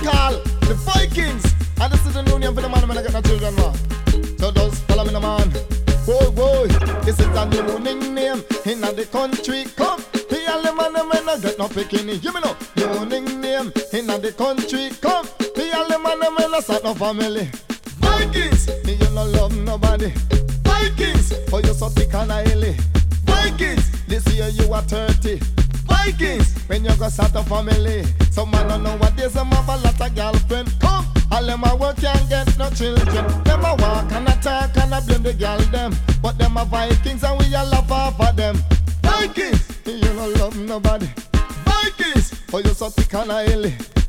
call the Vikings. And this is the new name for the man when I get no children, man. So just follow me, the man. Boy, boy, this is a new name in the country. Come, the only man when I get no bikini. You me know, new name in the country. Come, the only man when I start no family. Vikings, you no love nobody. Vikings, oh you so thick and oily. Vikings, this year you are 30. Vikings, when you go start a family. Some man don't know what this, some have a lot of girlfriend. Come, all them a work can't get no children. Them a walk and a talk and a blame the girl them. But them a Vikings and we a laugh off of them. Vikings, you no love nobody. Vikings, oh you so thick and oily.